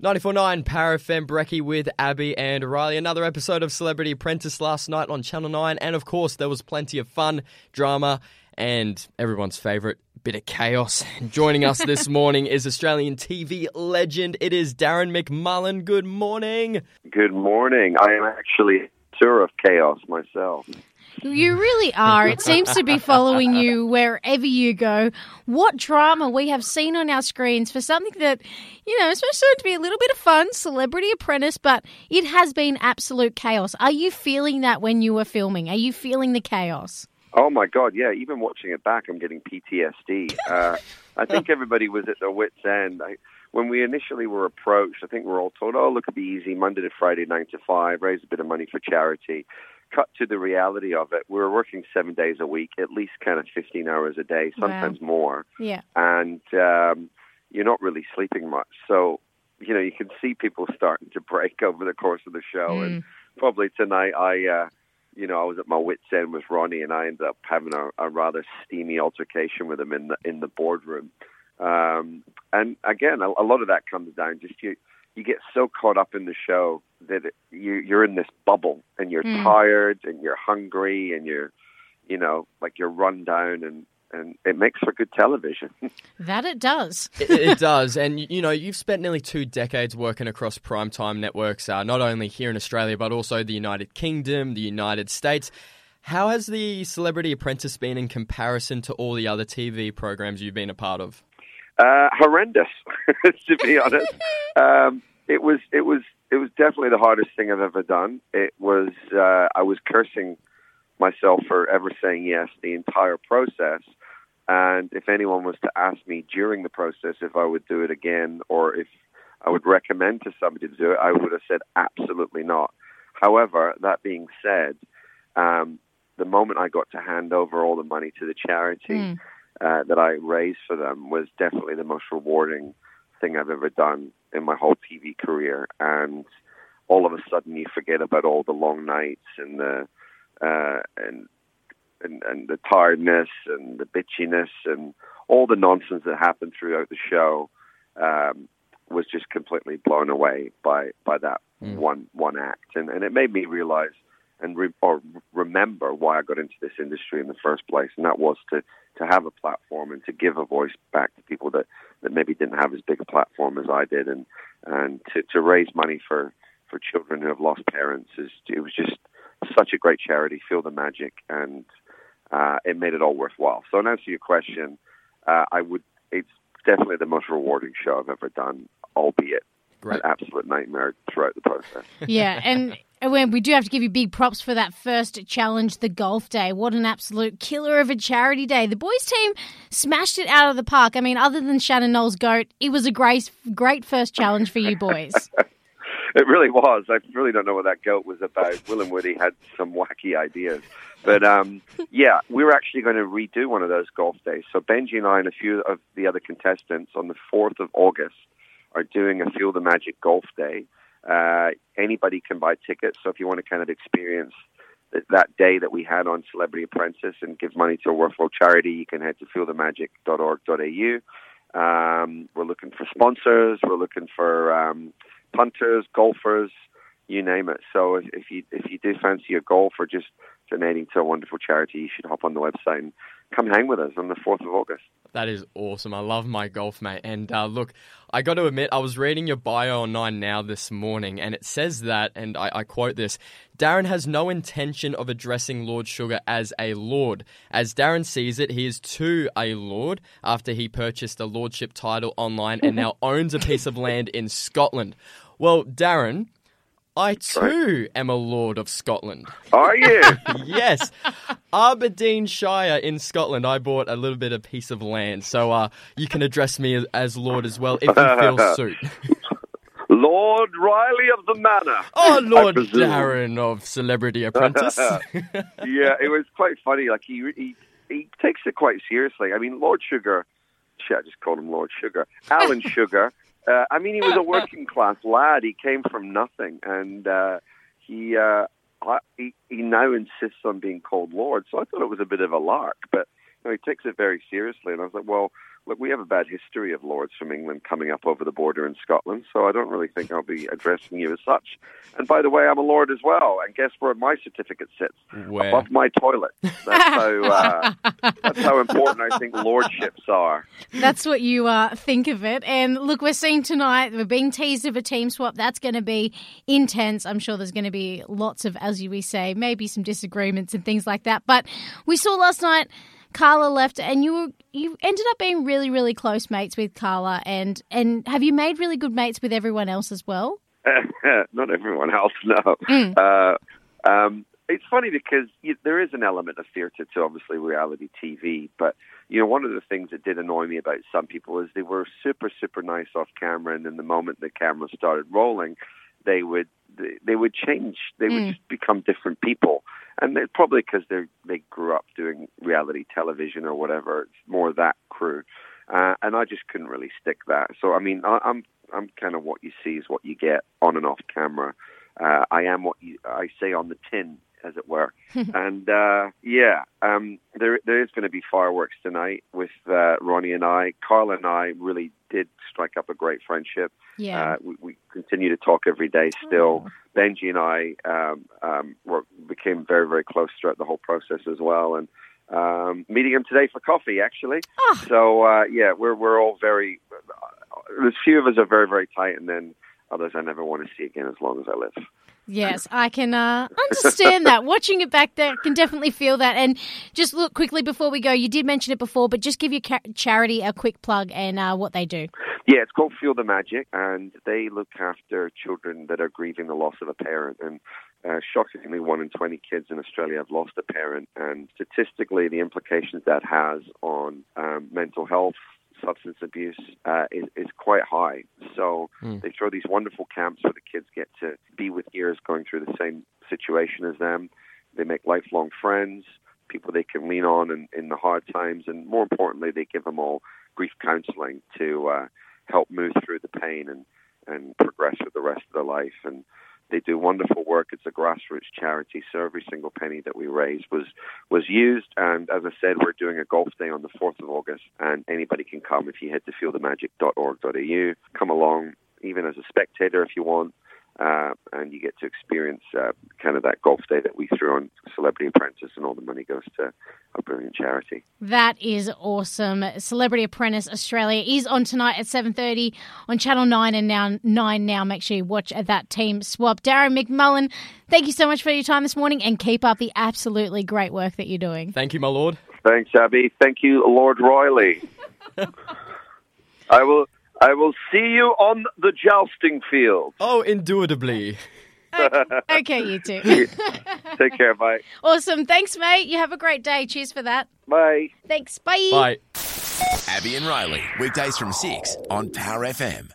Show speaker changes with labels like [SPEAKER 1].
[SPEAKER 1] 94.9 Power FM, Brecky with Abby and Riley. Another episode of Celebrity Apprentice last night on Channel 9. And of course, there was plenty of fun, drama, and everyone's favourite bit of chaos. Joining us this morning is Australian TV legend. It is Darren McMullen. Good morning.
[SPEAKER 2] Good morning. I am actually a tour of chaos myself.
[SPEAKER 3] You really are. It seems to be following you wherever you go. What drama we have seen on our screens for something that, is supposed to be a little bit of fun, Celebrity Apprentice, but it has been absolute chaos. Are you feeling that when you were filming? Are you feeling the chaos?
[SPEAKER 2] Oh, my God, yeah. Even watching it back, I'm getting PTSD. I think everybody was at their wit's end. When we initially were approached, I think we were all told, look, it'll be easy, Monday to Friday, 9 to 5, raise a bit of money for charity. Cut to the reality of it. We were working 7 days a week, at least kind of 15 hours a day, sometimes more.
[SPEAKER 3] Yeah.
[SPEAKER 2] And you're not really sleeping much. So, you can see people starting to break over the course of the show. And probably tonight I was at my wit's end with Ronnie, and I ended up having a rather steamy altercation with him in the boardroom. And again, a lot of that comes down just you get so caught up in the show that you're in this bubble, and you're tired, and you're hungry, and you're run down, and it makes for good television.
[SPEAKER 3] That it does.
[SPEAKER 1] It does. And, you've spent nearly 2 decades working across primetime networks, not only here in Australia, but also the United Kingdom, the United States. How has the Celebrity Apprentice been in comparison to all the other TV programs you've been a part of?
[SPEAKER 2] Horrendous, to be honest. It was definitely the hardest thing I've ever done. It was I was cursing myself for ever saying yes the entire process. And if anyone was to ask me during the process if I would do it again or if I would recommend to somebody to do it, I would have said absolutely not. However, that being said, the moment I got to hand over all the money to the charity that I raised for them was definitely the most rewarding thing I've ever done in my whole TV career. And all of a sudden you forget about all the long nights and the the tiredness and the bitchiness and all the nonsense that happened throughout the show. Was just completely blown away by that one act. And it made me realize and remember why I got into this industry in the first place, and that was to have a platform and to give a voice back to people that maybe didn't have as big a platform as I did, and to raise money for children who have lost parents. It was just such a great charity, Feel the Magic, and it made it all worthwhile. So in answer to your question, it's definitely the most rewarding show I've ever done, albeit an absolute nightmare throughout the process.
[SPEAKER 3] Yeah, and we do have to give you big props for that first challenge, the golf day. What an absolute killer of a charity day. The boys team smashed it out of the park. I mean, other than Shannon Knowles' goat, it was a great first challenge for you boys.
[SPEAKER 2] It really was. I really don't know what that goat was about. Will and Woody had some wacky ideas. But, we were actually going to redo one of those golf days. So Benji and I and a few of the other contestants on the 4th of August are doing a Feel the Magic golf day. Anybody can buy tickets. So if you want to kind of experience that day that we had on Celebrity Apprentice and give money to a worthwhile charity, you can head to feelthemagic.org.au. We're looking for sponsors. We're looking for punters, golfers, you name it. So if you do fancy a golf or just donating to a wonderful charity, you should hop on the website and come hang with us on the 4th of August.
[SPEAKER 1] That is awesome. I love my golf, mate. And look, I got to admit, I was reading your bio on 9 Now this morning, and it says that, and I quote this, Darren has no intention of addressing Lord Sugar as a lord. As Darren sees it, he is too a lord after he purchased the lordship title online and now owns a piece of land in Scotland. Well, Darren, I too am a lord of Scotland.
[SPEAKER 2] Are you?
[SPEAKER 1] Yes. Aberdeenshire in Scotland. I bought a little bit of piece of land. So you can address me as lord as well if you feel suit.
[SPEAKER 2] Lord Riley of the Manor.
[SPEAKER 1] Oh, Lord Darren of Celebrity Apprentice.
[SPEAKER 2] Yeah, it was quite funny. Like he takes it quite seriously. I mean, Lord Sugar, I just called him Lord Sugar. Alan Sugar. He was a working class lad. He came from nothing, and he now insists on being called Lord. So I thought it was a bit of a lark, but he takes it very seriously. And I was like, well, look, we have a bad history of lords from England coming up over the border in Scotland, so I don't really think I'll be addressing you as such. And by the way, I'm a lord as well, and guess where my certificate sits?
[SPEAKER 1] Where?
[SPEAKER 2] Above my toilet. That's how important I think lordships are.
[SPEAKER 3] That's what you think of it. And look, we're seeing tonight, we're being teased of a team swap. That's going to be intense. I'm sure there's going to be lots of, as we say, maybe some disagreements and things like that. But we saw last night Carla left, and you ended up being really, really close mates with Carla. And have you made really good mates with everyone else as well?
[SPEAKER 2] Not everyone else, no. It's funny because there is an element of fear to obviously reality TV, but one of the things that did annoy me about some people is they were super, super nice off camera, and then the moment the camera started rolling, they would change. They would just become different people, and they're probably because they grew up doing reality television or whatever. It's more that crew, and I just couldn't really stick that. So I mean, I'm kind of what you see is what you get on and off camera. I am what I say on the tin, as it were. And there is going to be fireworks tonight with Ronnie and I. Carla and I really did strike up a great friendship.
[SPEAKER 3] Yeah.
[SPEAKER 2] We continue to talk every day still. Benji and I became very, very close throughout the whole process as well. And meeting him today for coffee, actually. Oh. So, we're all very... There's a few of us are very, very tight, and then others I never want to see again as long as I live.
[SPEAKER 3] Yes, I can understand that. Watching it back there, I can definitely feel that. And just look quickly before we go, you did mention it before, but just give your charity a quick plug and what they do.
[SPEAKER 2] Yeah, it's called Feel the Magic, and they look after children that are grieving the loss of a parent. And shockingly, 1 in 20 kids in Australia have lost a parent. And statistically, the implications that has on mental health, substance abuse is quite high. So they throw these wonderful camps where the kids get to be with peers going through the same situation as them. They make lifelong friends, people they can lean on in the hard times, and more importantly, they give them all grief counseling to help move through the pain and progress with the rest of their life. And they do wonderful work. It's a grassroots charity, so every single penny that we raised was used. And as I said, we're doing a golf day on the 4th of August, and anybody can come if you head to feelthemagic.org.au. Come along, even as a spectator if you want, and you get to experience kind of that golf day that we threw on Celebrity Apprentice, and all the money goes to a brilliant charity.
[SPEAKER 3] That is awesome. Celebrity Apprentice Australia is on tonight at 7:30 on Channel 9 and now 9 now. Make sure you watch that team swap. Darren McMullen, thank you so much for your time this morning, and keep up the absolutely great work that you're doing.
[SPEAKER 1] Thank you, my lord.
[SPEAKER 2] Thanks, Abby. Thank you, Lord Riley. I will see you on the jousting field.
[SPEAKER 1] Oh, indubitably.
[SPEAKER 3] Okay, you too.
[SPEAKER 2] Take care, bye.
[SPEAKER 3] Awesome. Thanks, mate. You have a great day. Cheers for that.
[SPEAKER 2] Bye.
[SPEAKER 3] Thanks. Bye.
[SPEAKER 1] Bye.
[SPEAKER 4] Abby and Riley, weekdays from 6 on Power FM.